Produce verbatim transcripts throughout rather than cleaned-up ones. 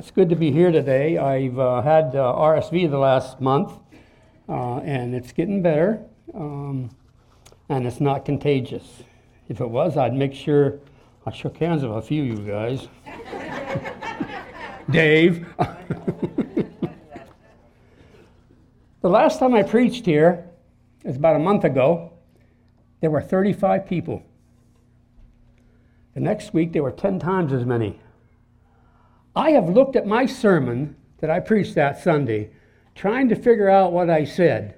It's good to be here today. I've uh, had uh, R S V the last month, uh, and it's getting better, um, and it's not contagious. If it was, I'd make sure I shook hands with a few of you guys. Dave. The last time I preached here, it was about a month ago, there were thirty-five people. The next week, there were ten times as many. I have looked at my sermon that I preached that Sunday, trying to figure out what I said.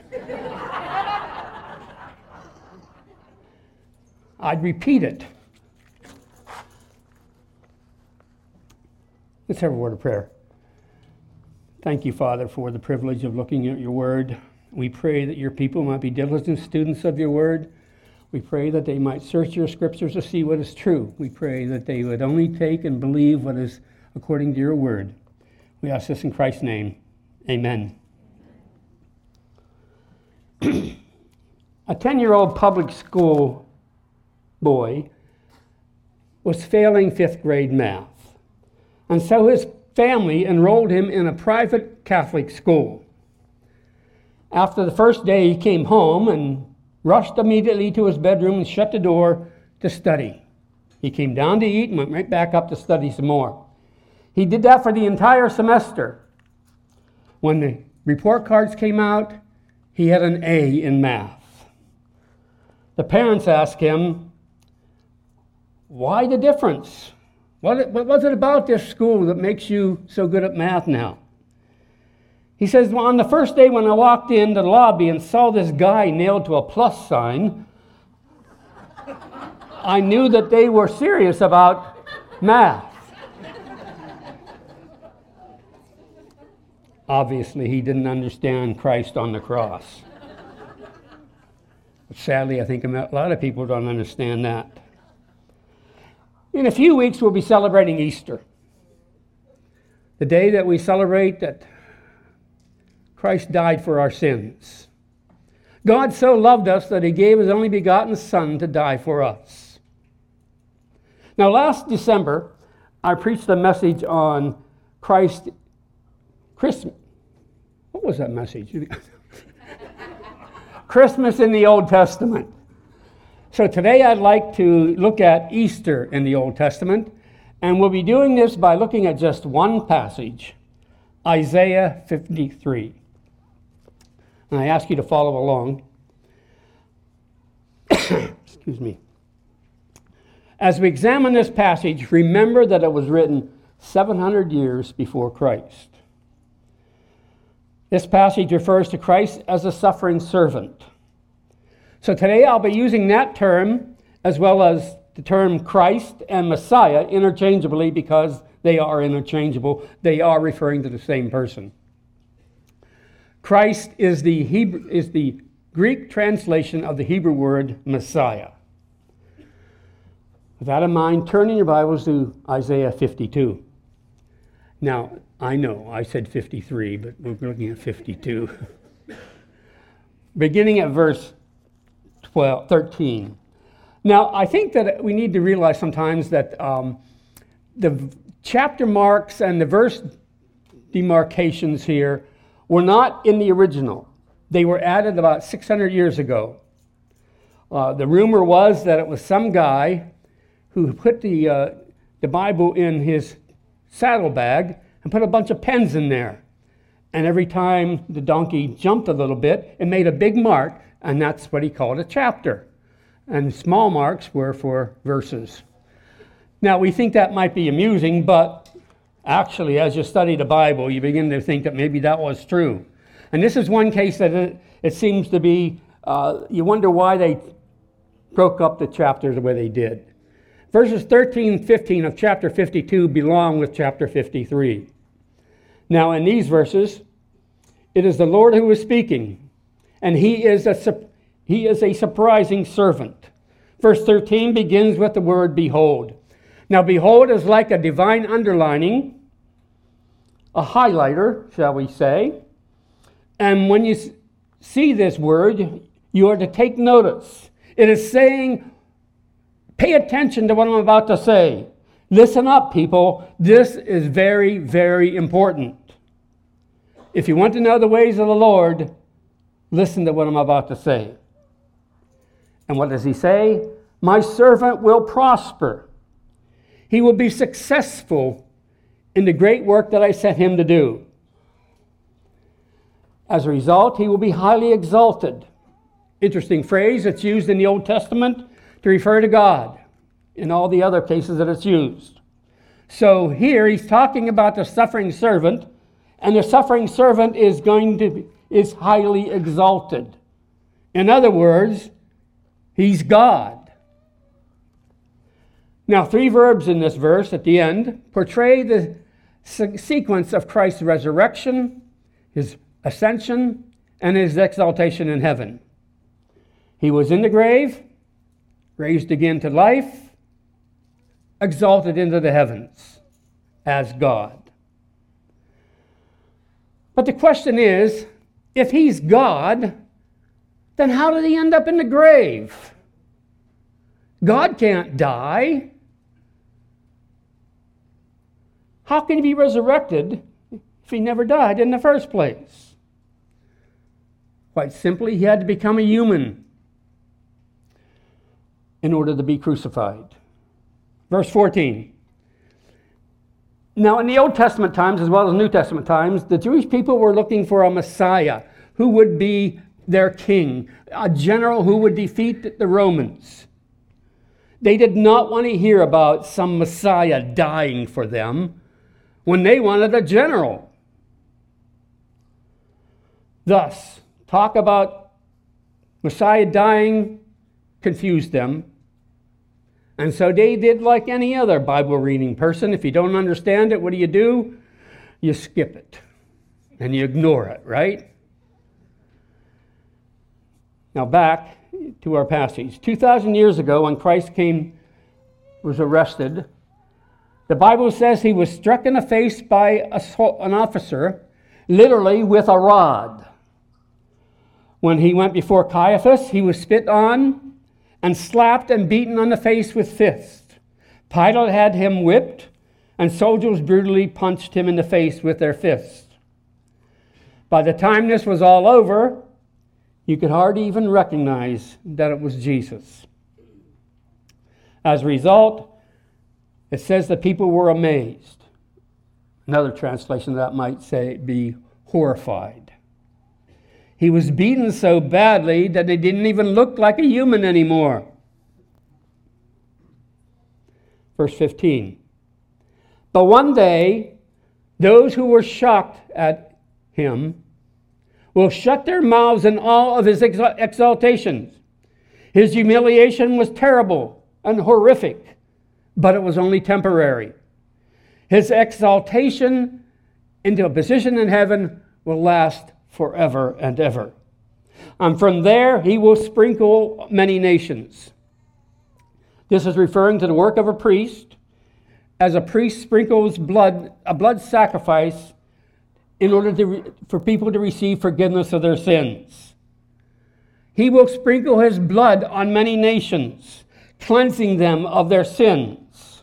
I'd repeat it. Let's have a word of prayer. Thank you, Father, for the privilege of looking at your word. We pray that your people might be diligent students of your word. We pray that they might search your scriptures to see what is true. We pray that they would only take and believe what is according to your word. We ask this in Christ's name. Amen. A ten-year-old public school boy was failing fifth grade math. And so his family enrolled him in a private Catholic school. After the first day, he came home and rushed immediately to his bedroom and shut the door to study. He came down to eat and went right back up to study some more. He did that for the entire semester. When the report cards came out, he had an A in math. The parents asked him, why the difference? What, what was it about this school that makes you so good at math now? He says, well, on the first day when I walked into the lobby and saw this guy nailed to a plus sign, I knew that they were serious about math. Obviously, he didn't understand Christ on the cross. But sadly, I think a lot of people don't understand that. In a few weeks, we'll be celebrating Easter, the day that we celebrate that Christ died for our sins. God so loved us that he gave his only begotten Son to die for us. Now, last December, I preached a message on Christ Christmas. What was that message? Christmas in the Old Testament. So today I'd like to look at Easter in the Old Testament, and we'll be doing this by looking at just one passage, Isaiah fifty-three. And I ask you to follow along. Excuse me. As we examine this passage, remember that it was written seven hundred years before Christ. This passage refers to Christ as a suffering servant. So today I'll be using that term as well as the term Christ and Messiah interchangeably because they are interchangeable. They are referring to the same person. Christ is the Hebrew, is the Greek translation of the Hebrew word Messiah. With that in mind, turn in your Bibles to Isaiah fifty-two. Now, I know I said fifty-three, but we're looking at fifty-two. Beginning at verse twelve, thirteen. Now, I think that we need to realize sometimes that um, the chapter marks and the verse demarcations here were not in the original. They were added about six hundred years ago. Uh, the rumor was that it was some guy who put the, uh, the Bible in his saddlebag and put a bunch of pens in there. And every time the donkey jumped a little bit, it made a big mark, and that's what he called a chapter. And small marks were for verses. Now, we think that might be amusing, but actually, as you study the Bible, you begin to think that maybe that was true. And this is one case that it, it seems to be, uh, you wonder why they broke up the chapters the way they did. Verses thirteen and fifteen of chapter fifty-two belong with chapter fifty-three. Now, in these verses, it is the Lord who is speaking, and he is a, he is a surprising servant. Verse thirteen begins with the word behold. Now, behold is like a divine underlining, a highlighter, shall we say. And when you see this word, you are to take notice. It is saying, pay attention to what I'm about to say. Listen up, people. This is very, very important. If you want to know the ways of the Lord, listen to what I'm about to say. And what does he say? My servant will prosper. He will be successful in the great work that I sent him to do. As a result, he will be highly exalted. Interesting phrase. It's used in the Old Testament to refer to God in all the other cases that it's used. So here he's talking about the suffering servant, and the suffering servant is going to be, is highly exalted. In other words, he's God. Now, three verbs in this verse at the end portray the se- sequence of Christ's resurrection, his ascension, and his exaltation in heaven. He was in the grave, raised again to life, exalted into the heavens as God. But the question is, if he's God, then how did he end up in the grave? God can't die. How can he be resurrected if he never died in the first place? Quite simply, he had to become a human in order to be crucified. Verse fourteen. Now, in the Old Testament times, as well as New Testament times, the Jewish people were looking for a Messiah who would be their king, a general who would defeat the Romans. They did not want to hear about some Messiah dying for them when they wanted a general. Thus, talk about Messiah dying confused them. And so they did like any other Bible reading person. If you don't understand it, what do you do? You skip it and you ignore it, right? Now back to our passage. two thousand years ago, when Christ came, was arrested, the Bible says he was struck in the face by a, an officer, literally with a rod. When he went before Caiaphas, he was spit on and slapped and beaten on the face with fists. Pilate had him whipped, and soldiers brutally punched him in the face with their fists. By the time this was all over, you could hardly even recognize that it was Jesus. As a result, it says the people were amazed. Another translation of that might say be horrified. He was beaten so badly that he didn't even look like a human anymore. Verse fifteen. But one day, those who were shocked at him will shut their mouths in awe of his exaltations. His humiliation was terrible and horrific, but it was only temporary. His exaltation into a position in heaven will last forever and ever. And from there he will sprinkle many nations. This is referring to the work of a priest, as a priest sprinkles blood, a blood sacrifice, in order to re, for people to receive forgiveness of their sins. He will sprinkle his blood on many nations, cleansing them of their sins.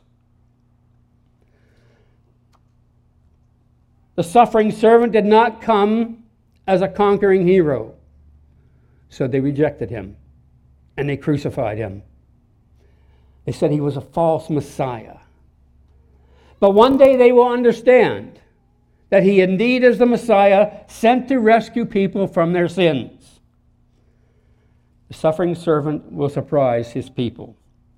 The suffering servant did not come as a conquering hero. So they rejected him and they crucified him. They said he was a false Messiah. But one day they will understand that he indeed is the Messiah sent to rescue people from their sins. The suffering servant will surprise his people.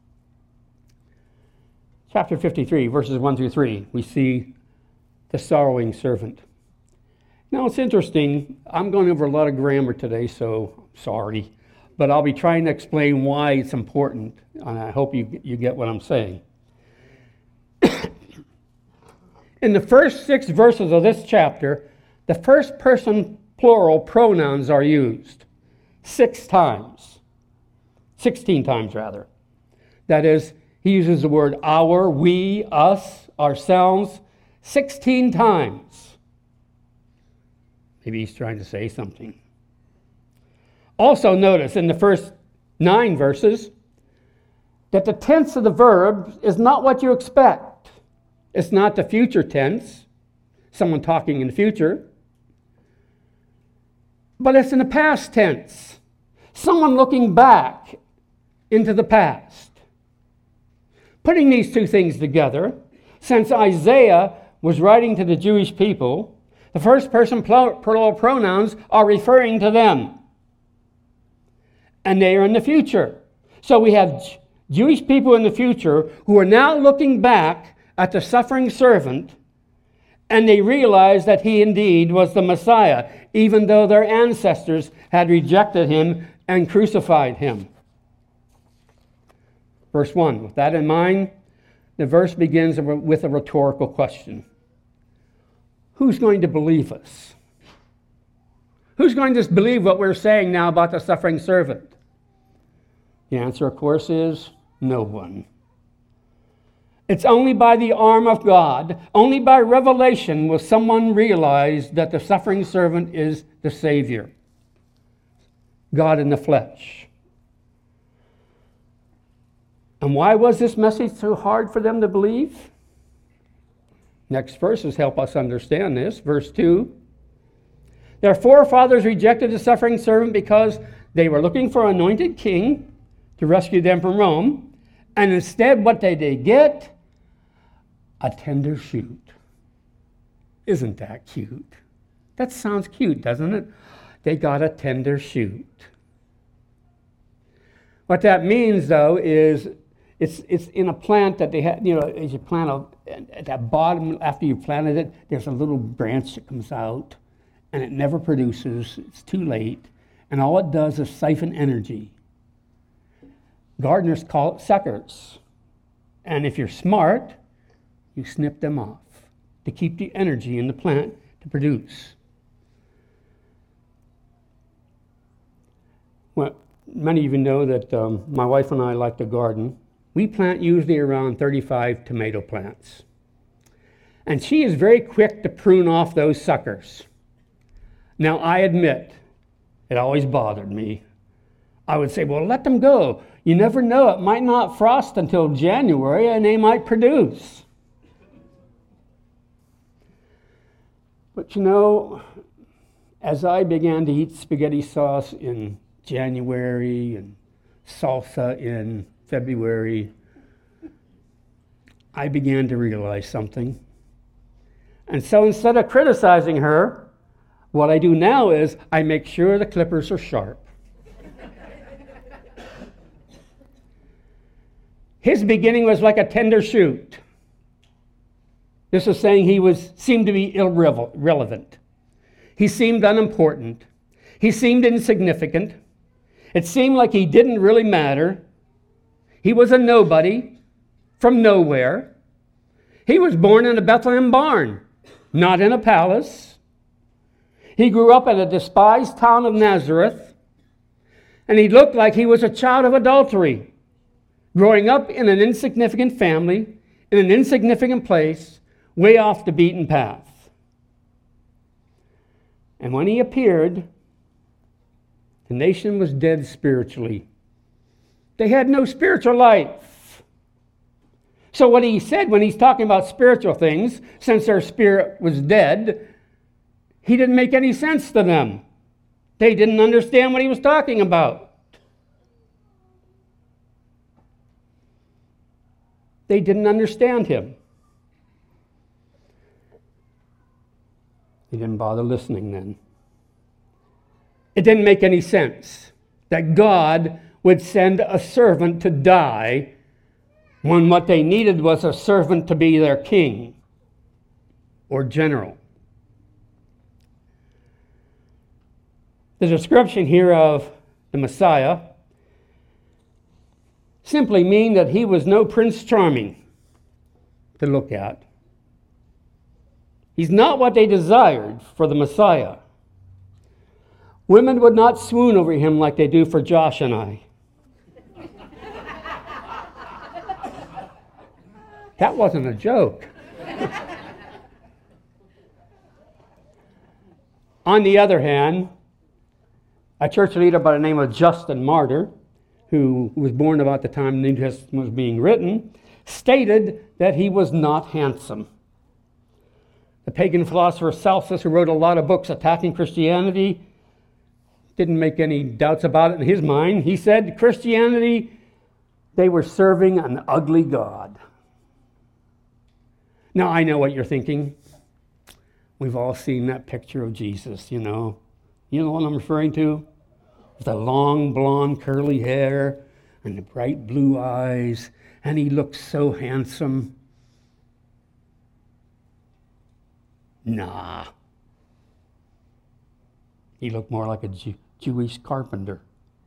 Chapter fifty-three, verses one through three, we see the sorrowing servant. Now, it's interesting. I'm going over a lot of grammar today, so sorry. But I'll be trying to explain why it's important, and I hope you, you get what I'm saying. In the first six verses of this chapter, the first person plural pronouns are used six times. sixteen times, rather. That is, he uses the word our, we, us, ourselves, sixteen times. Maybe he's trying to say something. Also notice in the first nine verses that the tense of the verb is not what you expect. It's not the future tense, someone talking in the future, but it's in the past tense, someone looking back into the past. Putting these two things together, since Isaiah was writing to the Jewish people, the first person plural pronouns are referring to them. And they are in the future. So we have Jewish people in the future who are now looking back at the suffering servant, and they realize that he indeed was the Messiah, even though their ancestors had rejected him and crucified him. Verse one, with that in mind, the verse begins with a rhetorical question. Who's going to believe us? Who's going to believe what we're saying now about the suffering servant? The answer, of course, is no one. It's only by the arm of God, only by revelation will someone realize that the suffering servant is the Savior, God in the flesh. And why was this message so hard for them to believe? Next verses help us understand this. Verse two. Their forefathers rejected the suffering servant because they were looking for an anointed king to rescue them from Rome. And instead, what did they get? A tender shoot. Isn't that cute? That sounds cute, doesn't it? They got a tender shoot. What that means, though, is it's it's in a plant that they have, you know, as you plant a, at that bottom, after you planted it, there's a little branch that comes out, and it never produces. It's too late, and all it does is siphon energy. Gardeners call it suckers. And if you're smart, you snip them off to keep the energy in the plant to produce. Well, many of you know that um, my wife and I like to garden. We plant usually around thirty-five tomato plants. And she is very quick to prune off those suckers. Now, I admit, it always bothered me. I would say, well, let them go. You never know, it might not frost until January and they might produce. But you know, as I began to eat spaghetti sauce in January and salsa in February, I began to realize something. And so instead of criticizing her, what I do now is I make sure the clippers are sharp. His beginning was like a tender shoot. This is saying he was seemed to be irrelevant. He seemed unimportant. He seemed insignificant. It seemed like he didn't really matter. He was a nobody from nowhere. He was born in a Bethlehem barn, not in a palace. He grew up in a despised town of Nazareth, and he looked like he was a child of adultery, growing up in an insignificant family, in an insignificant place, way off the beaten path. And when he appeared, the nation was dead spiritually. They had no spiritual life. So what he said when he's talking about spiritual things, since their spirit was dead, he didn't make any sense to them. They didn't understand what he was talking about. They didn't understand him. They didn't bother listening then. It didn't make any sense that God would send a servant to die when what they needed was a servant to be their king or general. The description here of the Messiah simply mean that he was no Prince Charming to look at. He's not what they desired for the Messiah. Women would not swoon over him like they do for Josh and I. That wasn't a joke. On the other hand, a church leader by the name of Justin Martyr, who was born about the time the New Testament was being written, stated that he was not handsome. The pagan philosopher Celsus, who wrote a lot of books attacking Christianity, didn't make any doubts about it in his mind. He said Christianity, they were serving an ugly God. Now, I know what you're thinking. We've all seen that picture of Jesus, you know. You know what I'm referring to? With the long, blonde, curly hair and the bright blue eyes, and he looked so handsome. Nah. He looked more like a Jew, Jewish carpenter.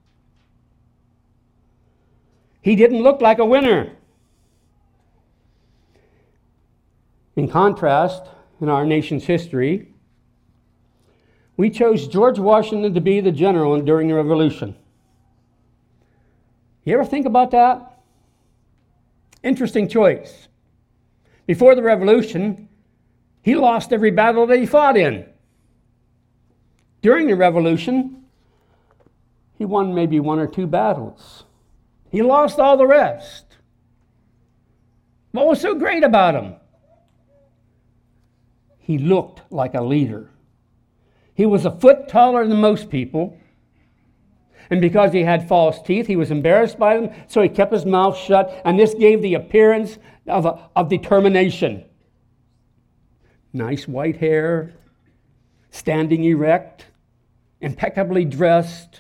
He didn't look like a winner. In contrast, in our nation's history, we chose George Washington to be the general during the Revolution. You ever think about that? Interesting choice. Before the Revolution, he lost every battle that he fought in. During the Revolution, he won maybe one or two battles. He lost all the rest. What was so great about him? He looked like a leader. He was a foot taller than most people. And because he had false teeth, he was embarrassed by them, so he kept his mouth shut, and this gave the appearance of, a, of determination. Nice white hair, standing erect, impeccably dressed.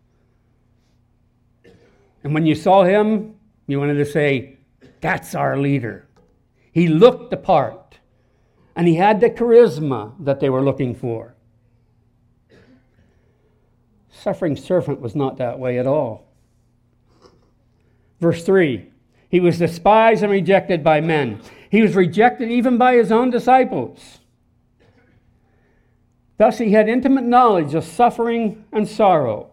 And when you saw him, you wanted to say, that's our leader. He looked the part. And he had the charisma that they were looking for. Suffering servant was not that way at all. Verse three, he was despised and rejected by men. He was rejected even by his own disciples. Thus he had intimate knowledge of suffering and sorrow.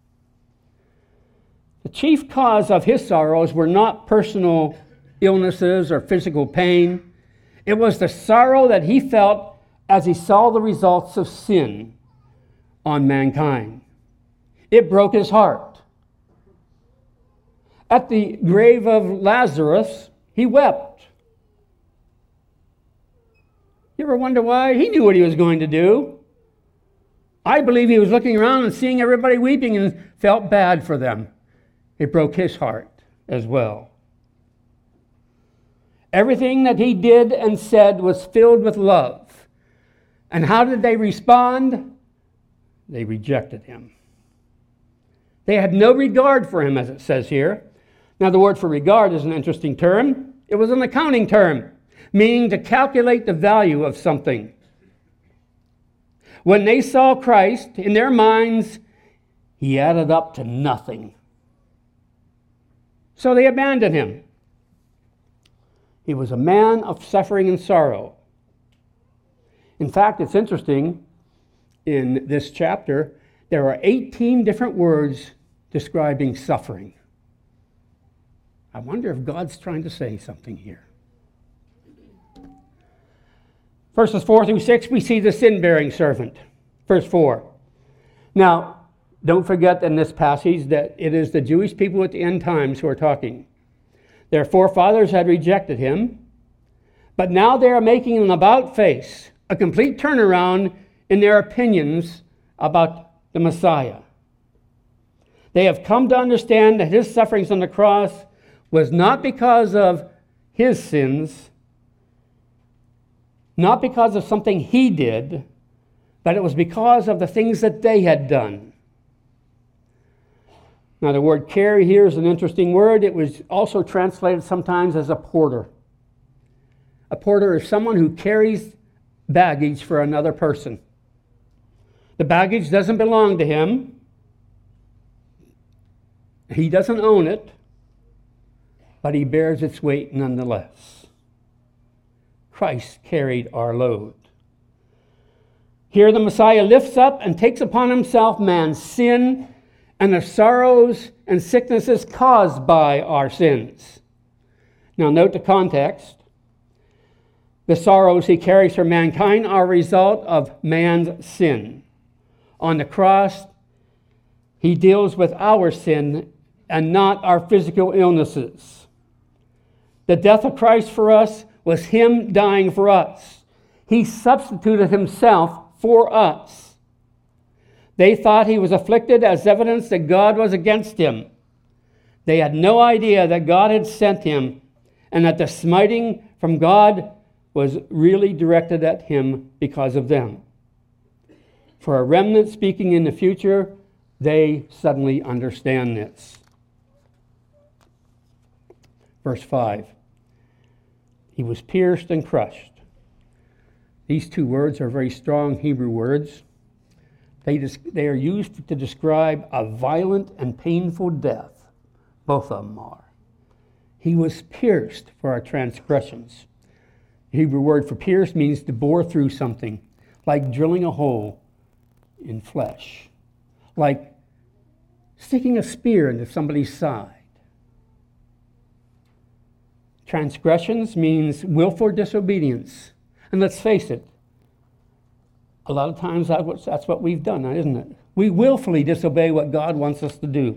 The chief cause of his sorrows were not personal illnesses or physical pain. It was the sorrow that he felt as he saw the results of sin on mankind. It broke his heart. At the grave of Lazarus, he wept. You ever wonder why? He knew what he was going to do. I believe he was looking around and seeing everybody weeping and felt bad for them. It broke his heart as well. Everything that he did and said was filled with love. And how did they respond? They rejected him. They had no regard for him, as it says here. Now, the word for regard is an interesting term. It was an accounting term, meaning to calculate the value of something. When they saw Christ, in their minds, he added up to nothing. So they abandoned him. He was a man of suffering and sorrow. In fact, it's interesting, in this chapter, there are eighteen different words describing suffering. I wonder if God's trying to say something here. Verses four through six, we see the sin-bearing servant. Verse four. Now, don't forget in this passage that it is the Jewish people at the end times who are talking. Their forefathers had rejected him, but now they are making an about-face, a complete turnaround in their opinions about the Messiah. They have come to understand that his sufferings on the cross was not because of his sins, not because of something he did, but it was because of the things that they had done. Now, the word carry here is an interesting word. It was also translated sometimes as a porter. A porter is someone who carries baggage for another person. The baggage doesn't belong to him. He doesn't own it, but he bears its weight nonetheless. Christ carried our load. Here the Messiah lifts up and takes upon himself man's sin and the sorrows and sicknesses caused by our sins. Now note the context. The sorrows he carries for mankind are a result of man's sin. On the cross, he deals with our sin and not our physical illnesses. The death of Christ for us was him dying for us. He substituted himself for us. They thought he was afflicted as evidence that God was against him. They had no idea that God had sent him and that the smiting from God was really directed at him because of them. For a remnant speaking in the future, they suddenly understand this. Verse five. He was pierced and crushed. These two words are very strong Hebrew words. They, they are used to describe a violent and painful death. Both of them are. He was pierced for our transgressions. The Hebrew word for pierce means to bore through something, like drilling a hole in flesh, like sticking a spear into somebody's side. Transgressions means willful disobedience. And let's face it, a lot of times that's what we've done, isn't it? We willfully disobey what God wants us to do.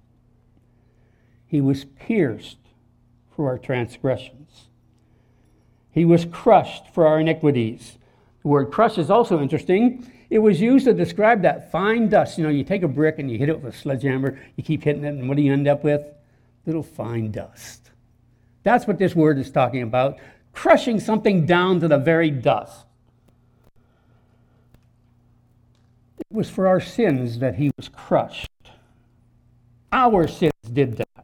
He was pierced for our transgressions. He was crushed for our iniquities. The word crush is also interesting. It was used to describe that fine dust. You know, you take a brick and you hit it with a sledgehammer, you keep hitting it, and what do you end up with? Little fine dust. That's what this word is talking about, crushing something down to the very dust. It was for our sins that he was crushed. Our sins did that.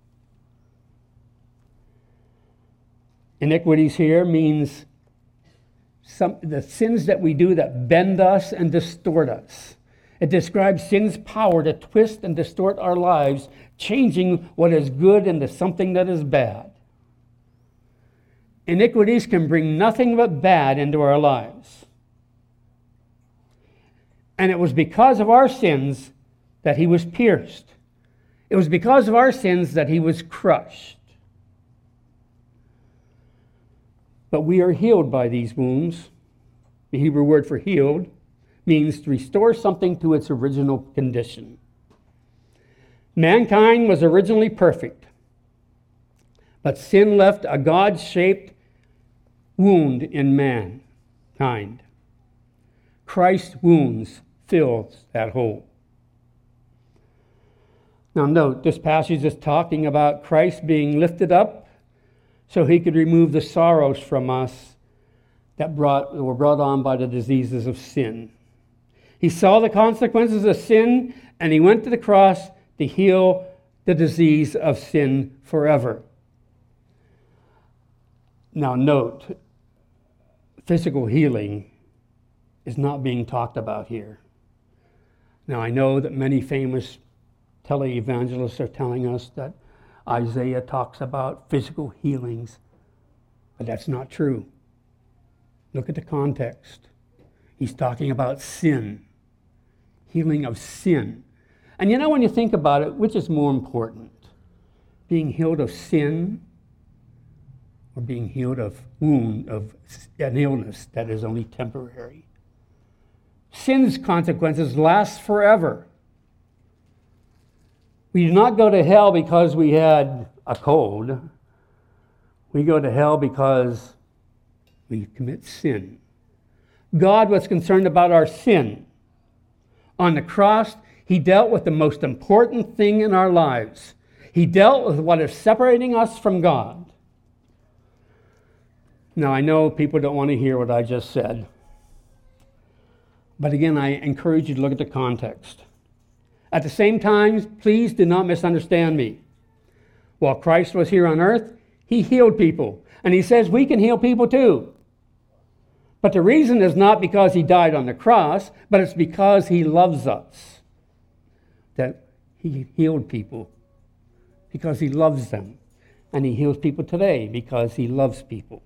Iniquities here means some, the sins that we do that bend us and distort us. It describes sin's power to twist and distort our lives, changing what is good into something that is bad. Iniquities can bring nothing but bad into our lives. And it was because of our sins that he was pierced. It was because of our sins that he was crushed. But we are healed by these wounds. The Hebrew word for healed means to restore something to its original condition. Mankind was originally perfect, but sin left a God-shaped wound in mankind. Christ's wounds fills that hole. Now note, this passage is talking about Christ being lifted up so he could remove the sorrows from us that brought, were brought on by the diseases of sin. He saw the consequences of sin, and he went to the cross to heal the disease of sin forever. Now note, physical healing is not being talked about here. Now I know that many famous televangelists are telling us that Isaiah talks about physical healings, but that's not true. Look at the context. He's talking about sin, healing of sin. And you know, when you think about it, which is more important? Being healed of sin or being healed of wound, of an illness that is only temporary? Sin's consequences last forever. We do not go to hell because we had a cold. We go to hell because we commit sin. God was concerned about our sin. On the cross, he dealt with the most important thing in our lives. He dealt with what is separating us from God. Now, I know people don't want to hear what I just said. But again, I encourage you to look at the context. At the same time, please do not misunderstand me. While Christ was here on earth, he healed people. And he says we can heal people too. But the reason is not because he died on the cross, but it's because he loves us that he healed people, because he loves them. And he heals people today because he loves people.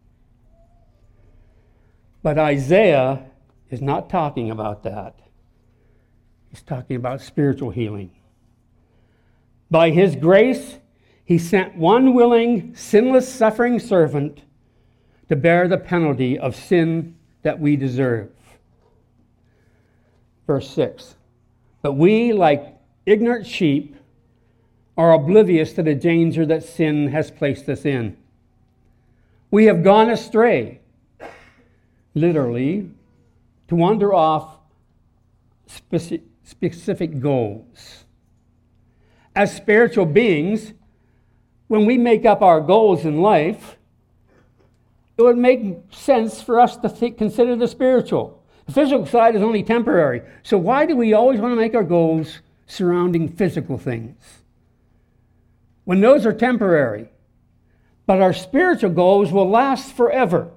But Isaiah is not talking about that. He's talking about spiritual healing. By his grace, he sent one willing, sinless, suffering servant to bear the penalty of sin that we deserve. Verse six. But we, like ignorant sheep, are oblivious to the danger that sin has placed us in. We have gone astray, literally, to wander off speci- specific goals. As spiritual beings, when we make up our goals in life, it would make sense for us to think, consider the spiritual. The physical side is only temporary. So why do we always want to make our goals surrounding physical things? When those are temporary, but our spiritual goals will last forever.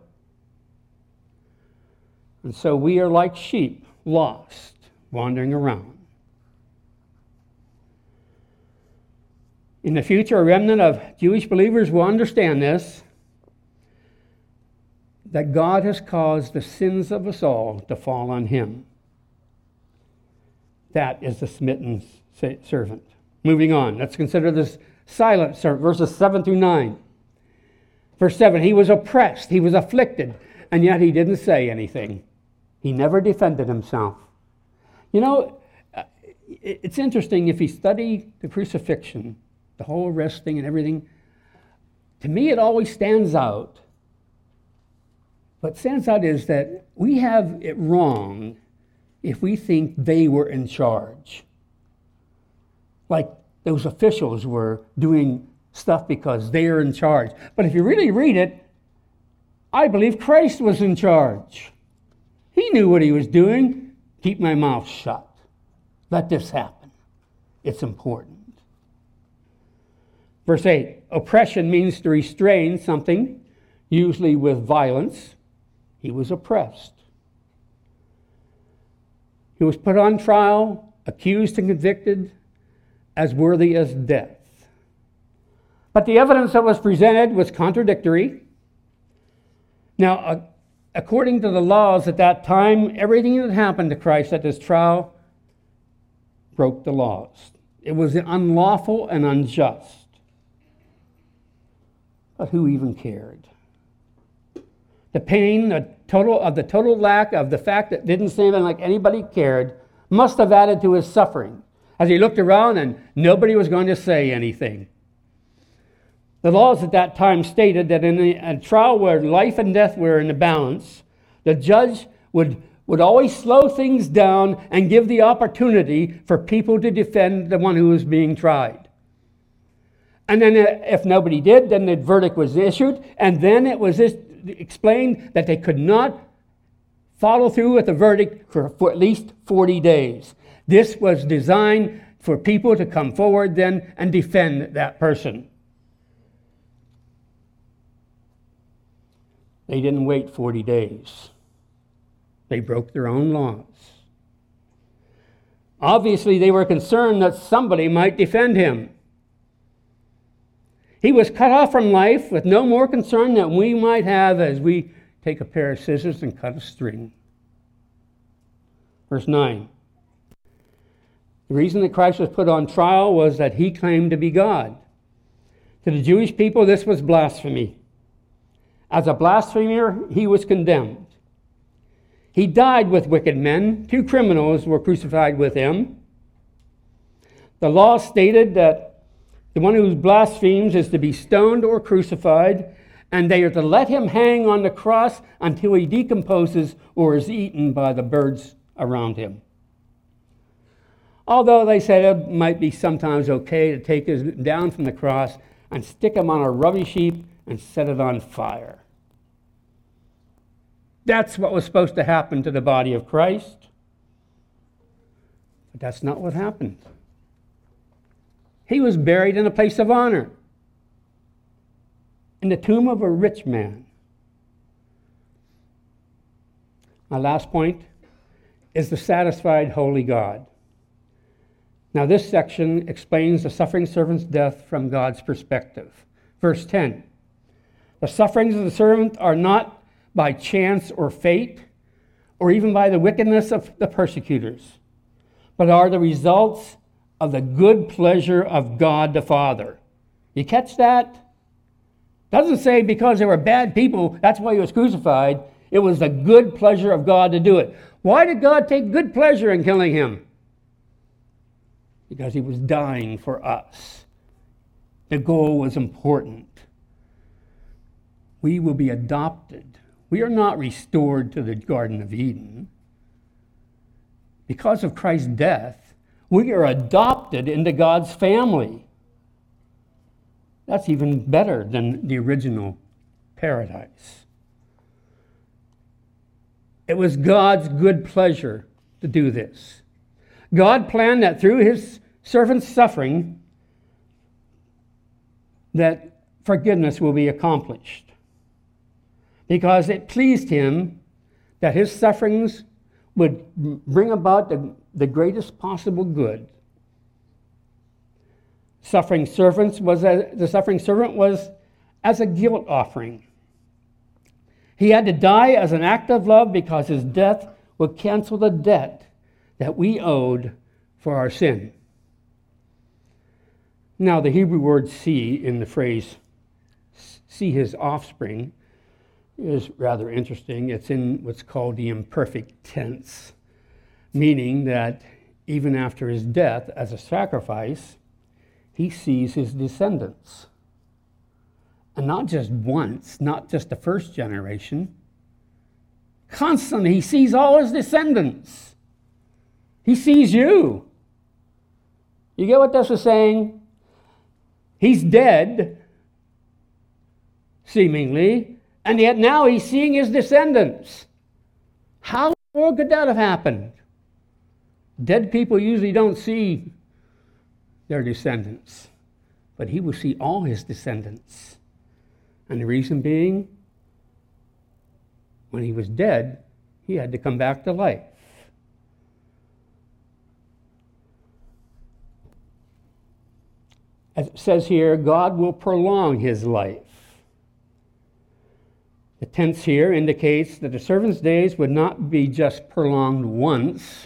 And so we are like sheep, lost, wandering around. In the future, a remnant of Jewish believers will understand this, that God has caused the sins of us all to fall on him. That is the smitten servant. Moving on, let's consider this silent servant, verses seven through nine. Verse seven, he was oppressed, he was afflicted, and yet he didn't say anything. He never defended himself. You know, it's interesting if you study the crucifixion, the whole arresting and everything, to me it always stands out. What stands out is that we have it wrong if we think they were in charge. Like those officials were doing stuff because they are in charge. But if you really read it, I believe Christ was in charge. He knew what he was doing. Keep my mouth shut. Let this happen. It's important. Verse eight, oppression means to restrain something, usually with violence. He was oppressed. He was put on trial, accused and convicted, as worthy as death. But the evidence that was presented was contradictory. Now, uh, according to the laws at that time, everything that happened to Christ at this trial broke the laws. It was unlawful and unjust. But who even cared? The pain, the total of the total lack of the fact that didn't seem like anybody cared, must have added to his suffering as he looked around and nobody was going to say anything. The laws at that time stated that in a trial where life and death were in the balance, the judge would, would always slow things down and give the opportunity for people to defend the one who was being tried. And then if nobody did, then the verdict was issued, and then it was explained that they could not follow through with the verdict for, for at least forty days. This was designed for people to come forward then and defend that person. They didn't wait forty days. They broke their own laws. Obviously, they were concerned that somebody might defend him. He was cut off from life with no more concern than we might have as we take a pair of scissors and cut a string. Verse nine. The reason that Christ was put on trial was that he claimed to be God. To the Jewish people, this was blasphemy. As a blasphemer, he was condemned. He died with wicked men. Two criminals were crucified with him. The law stated that the one who blasphemes is to be stoned or crucified, and they are to let him hang on the cross until he decomposes or is eaten by the birds around him. Although they said it might be sometimes okay to take him down from the cross and stick him on a rubbish heap and set it on fire. That's what was supposed to happen to the body of Christ. But that's not what happened. He was buried in a place of honor, in the tomb of a rich man. My last point is the satisfied holy God. Now this section explains the suffering servant's death from God's perspective. Verse ten. The sufferings of the servant are not by chance or fate, or even by the wickedness of the persecutors, but are the results of the good pleasure of God the Father. You catch that? Doesn't say because they were bad people, that's why he was crucified. It was the good pleasure of God to do it. Why did God take good pleasure in killing him? Because he was dying for us. The goal was important. we will be adopted. We are not restored to the Garden of Eden. Because of Christ's death, we are adopted into God's family. That's even better than the original paradise. It was God's good pleasure to do this. God planned that through his servant's suffering, that forgiveness will be accomplished. Because it pleased him that his sufferings would bring about the, the greatest possible good. Suffering servants was a, the suffering servant was as a guilt offering. He had to die as an act of love because his death would cancel the debt that we owed for our sin. Now, the Hebrew word see in the phrase see his offspring is rather interesting. It's in what's called the imperfect tense, meaning that even after his death as a sacrifice, he sees his descendants. And not just once, not just the first generation. Constantly, he sees all his descendants. He sees you. You get what this is saying? He's dead, seemingly, and yet now he's seeing his descendants. How in the world could that have happened? Dead people usually don't see their descendants, but he will see all his descendants. And the reason being, when he was dead, he had to come back to life. As it says here, God will prolong his life. The tense here indicates that the servant's days would not be just prolonged once.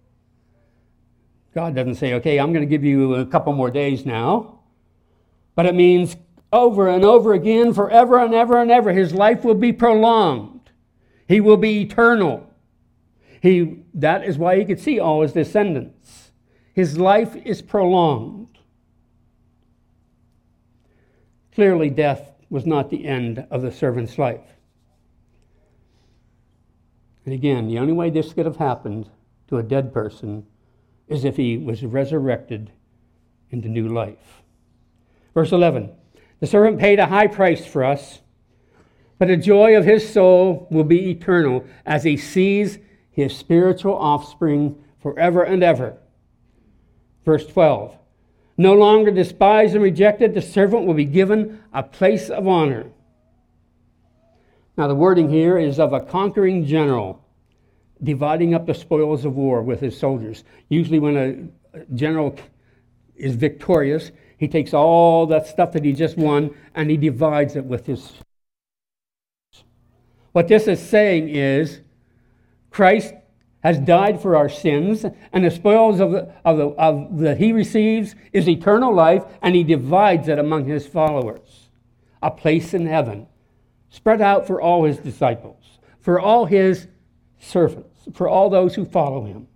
God doesn't say, okay, I'm going to give you a couple more days now. But it means over and over again, forever and ever and ever, his life will be prolonged. He will be eternal. He, that is why he could see all his descendants. His life is prolonged. Clearly, death was not the end of the servant's life. And again, the only way this could have happened to a dead person is if he was resurrected into new life. Verse eleven, the servant paid a high price for us, but the joy of his soul will be eternal as he sees his spiritual offspring forever and ever. Verse twelve, no longer despised and rejected, the servant will be given a place of honor. Now the wording here is of a conquering general dividing up the spoils of war with his soldiers. Usually when a general is victorious, he takes all that stuff that he just won and he divides it with his. What this is saying is Christ has died for our sins, and the spoils of, the, of, the, of that he receives is eternal life, and he divides it among his followers. A place in heaven, spread out for all his disciples, for all his servants, for all those who follow him.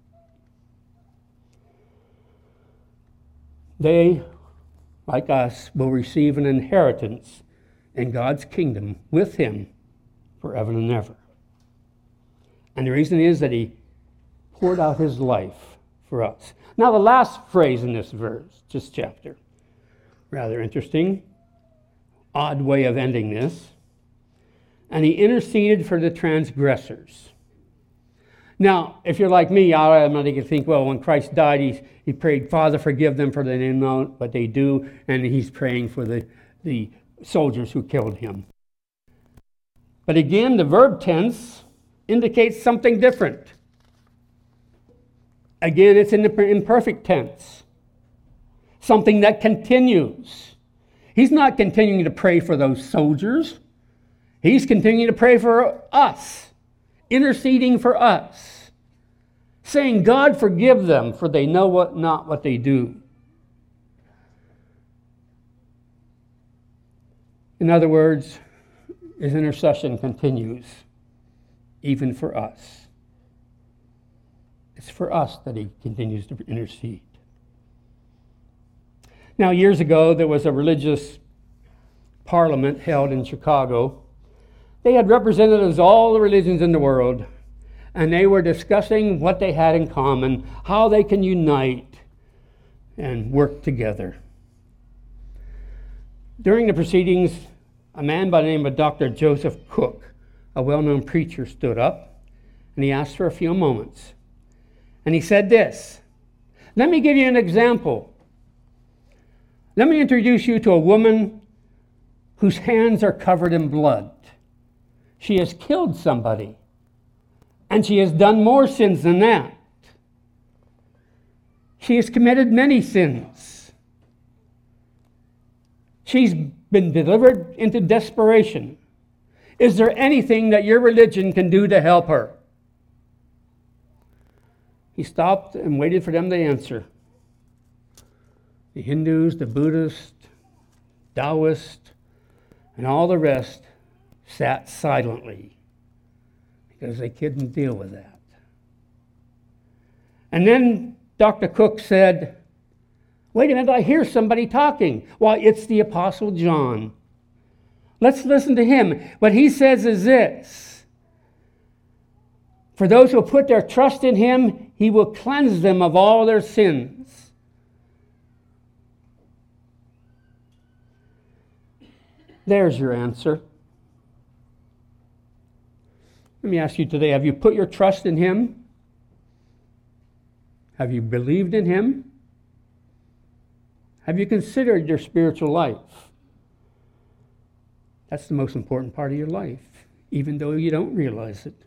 They, like us, will receive an inheritance in God's kingdom with him forever and ever. And the reason is that he poured out his life for us. Now the last phrase in this verse, this chapter, rather interesting, odd way of ending this. And he interceded for the transgressors. Now, if you're like me, I automatically think, well, when Christ died, he, he prayed, Father, forgive them for they don't know what they do, and he's praying for the, the soldiers who killed him. But again, the verb tense indicates something different. Again, it's in the imperfect tense. Something that continues. He's not continuing to pray for those soldiers. He's continuing to pray for us, interceding for us, saying, God, forgive them, for they know what, not what they do. In other words, his intercession continues, even for us. It's for us that he continues to intercede. Now, years ago, there was a religious parliament held in Chicago, They had representatives of all the religions in the world, and they were discussing what they had in common, how they can unite and work together. During the proceedings, a man by the name of Doctor Joseph Cook, a well-known preacher, stood up, and he asked for a few moments. And he said this, "Let me give you an example. Let me introduce you to a woman whose hands are covered in blood. She has killed somebody, and she has done more sins than that. She has committed many sins. She's been delivered into desperation. Is there anything that your religion can do to help her?" He stopped and waited for them to answer. The Hindus, the Buddhists, Taoists, and all the rest sat silently because they couldn't deal with that. And then Doctor Cook said, "Wait a minute, I hear somebody talking." Why, it's the Apostle John. Let's listen to him. What he says is this: "For those who put their trust in him, he will cleanse them of all their sins." There's your answer. Let me ask you today, have you put your trust in him? Have you believed in him? Have you considered your spiritual life? That's the most important part of your life, even though you don't realize it.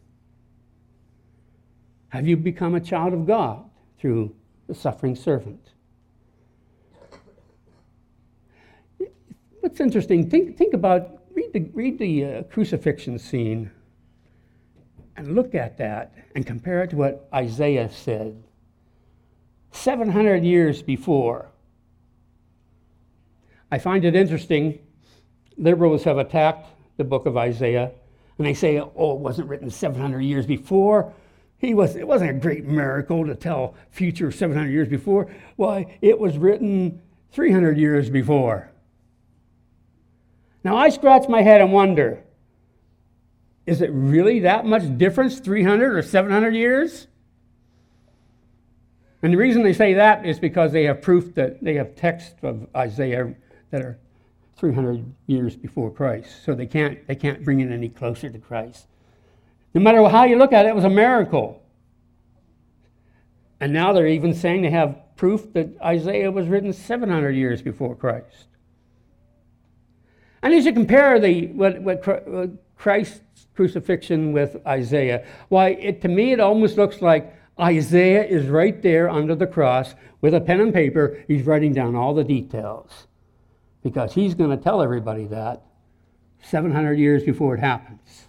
Have you become a child of God through the suffering servant? What's interesting, think, think about, read the, read the uh, crucifixion scene and look at that and compare it to what Isaiah said seven hundred years before. I find it interesting, liberals have attacked the book of Isaiah, and they say, oh, it wasn't written seven hundred years before. He was, it wasn't a great miracle to tell future seven hundred years before. Why, it was written three hundred years before. Now, I scratch my head and wonder, is it really that much difference, three hundred or seven hundred years? And the reason they say that is because they have proof that they have texts of Isaiah that are three hundred years before Christ. So they can't, they can't bring it any closer to Christ. No matter how you look at it, it was a miracle. And now they're even saying they have proof that Isaiah was written seven hundred years before Christ. And as you compare the what, what Christ's crucifixion with Isaiah, why, it, to me, it almost looks like Isaiah is right there under the cross with a pen and paper. He's writing down all the details because he's going to tell everybody that seven hundred years before it happens.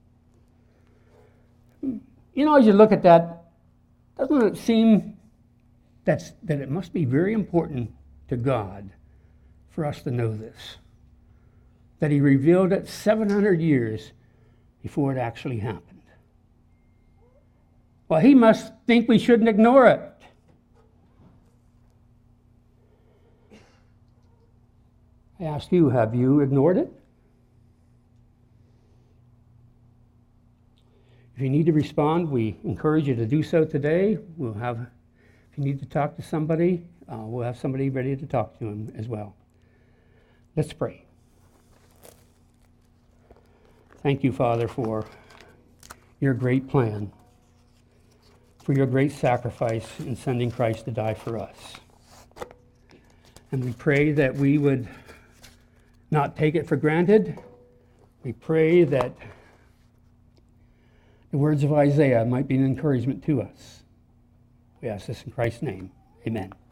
You know, as you look at that, doesn't it seem that's, that it must be very important to God for us to know this? That he revealed it seven hundred years before it actually happened. Well, he must think we shouldn't ignore it. I ask you, have you ignored it? If you need to respond, we encourage you to do so today. We'll have, if you need to talk to somebody, uh, we'll have somebody ready to talk to him as well. Let's pray. Thank you, Father, for your great plan, for your great sacrifice in sending Christ to die for us. And we pray that we would not take it for granted. We pray that the words of Isaiah might be an encouragement to us. We ask this in Christ's name. Amen.